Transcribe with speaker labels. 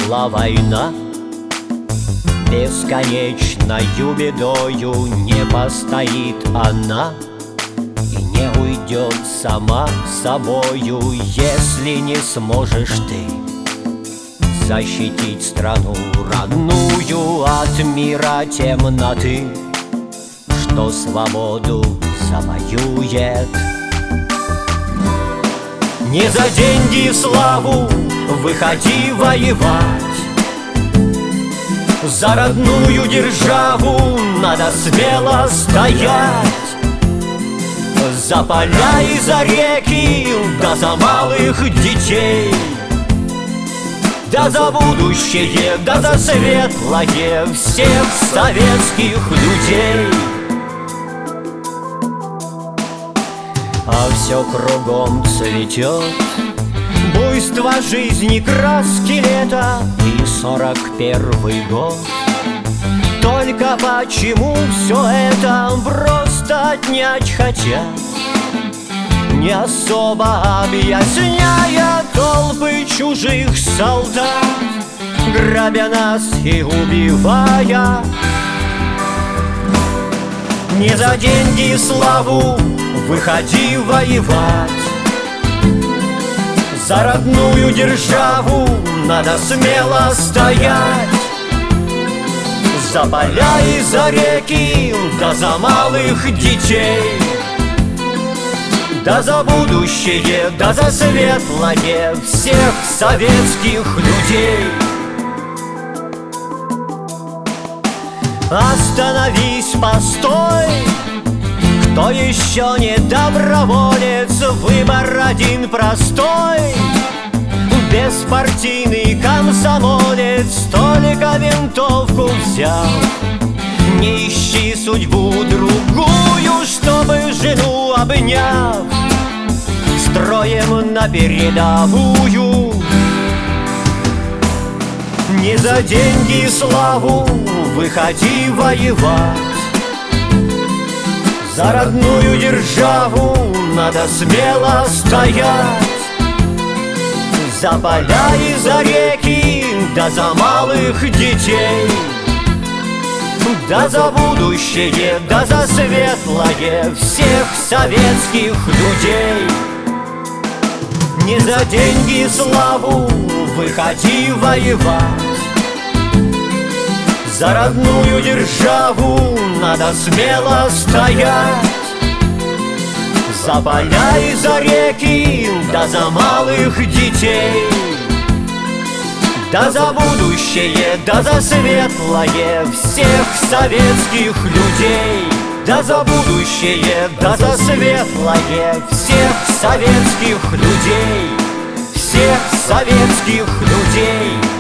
Speaker 1: пришла война, бесконечною бедою не постоит она и не уйдет сама собою, если не сможешь ты защитить страну родную от мира темноты, что свободу завоюет. Не за деньги и славу выходи воевать, за родную державу надо смело стоять. За поля и за реки, да за малых детей, да за будущее, да за светлое всех советских людей. А все кругом цветет, буйство жизни, краски лета и 41-й год. Только почему все это просто отнять хотят, не особо объясняя толпы чужих солдат, грабя нас и убивая. Не за деньги и славу выходи воевать, за родную державу надо смело стоять. За поля и за реки, да за малых детей, да за будущее, да за светлое всех советских людей. Остановись, постой, кто еще не доброволец, выбор один простой. Беспартийный комсомолец только винтовку взял, не ищи судьбу другую, чтобы жену обняв, строем на передовую. Не за деньги и славу выходи воевать, за родную державу надо смело стоять. За поля и за реки, да за малых детей, да за будущее, да за светлое всех советских людей. Не за деньги и славу выходи воевать, за родную державу надо смело стоять. За поля и за реки, да за малых детей, да за будущее, да за светлое всех советских людей. Да за будущее, да за светлое всех советских людей, всех советских людей.